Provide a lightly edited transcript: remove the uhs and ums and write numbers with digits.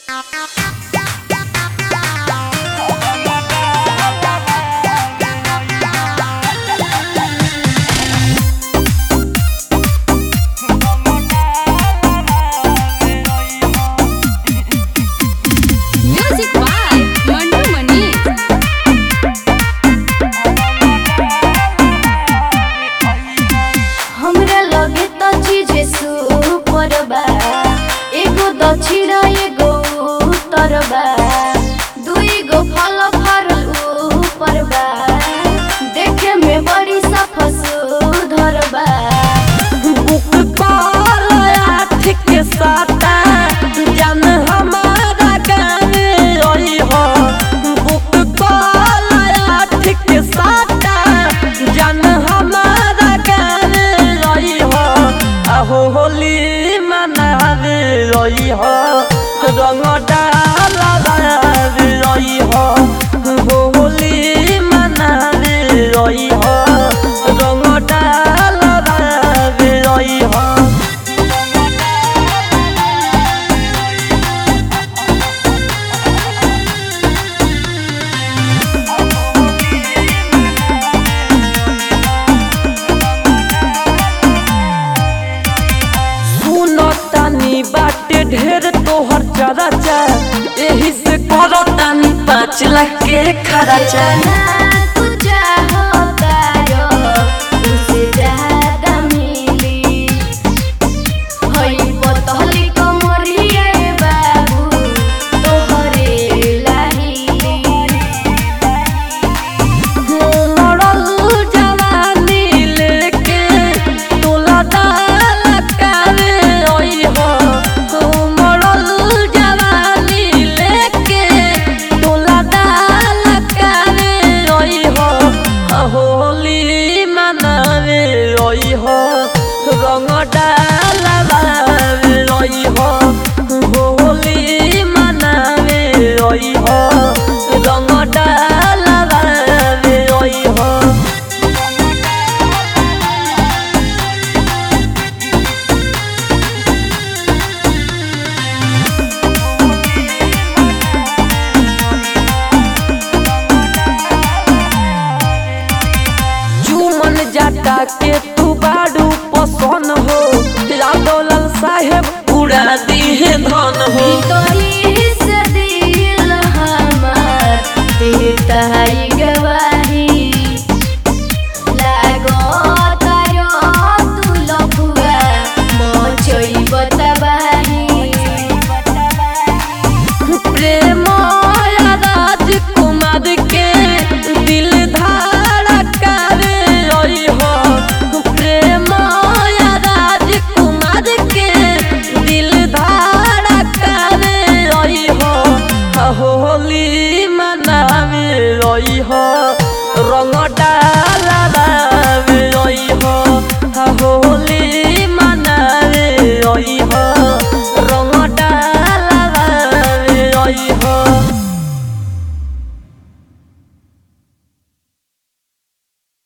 दक्षिण एगो उत्तर बा, दुई गो फल फरल ऊपर बा, देखे में बड़ी साफ सुधर बा। बुक आठ के साता जान हमारा गाने आई हो। बुक आठ के साता जान हमारा गाने आई हो। आहो होली मनावे रही हो, रंग डाला रही हो। होली मनावे रही हो, रंग डाला रही हो। बाटे ढेर तोहर चराचा, एही से करो तानी 5 लाख के खर्चा। होली मनावे रही हो, रंग डाला रही हो। होली मनावे रही हो, रंग डाला रही हो। जाटा के तू बाड़ू पसंद हो, लाल साहेब उड़ा दिए धन हो। गवाही लागो तारो तू लफुआ मोचई बताबाही। प्रेम राजकुमार के दिल धड़कावे रही हो। प्रेम राजकुमार के दिल धड़कावे रही हो। होली मनावे रही हो, रंग डाला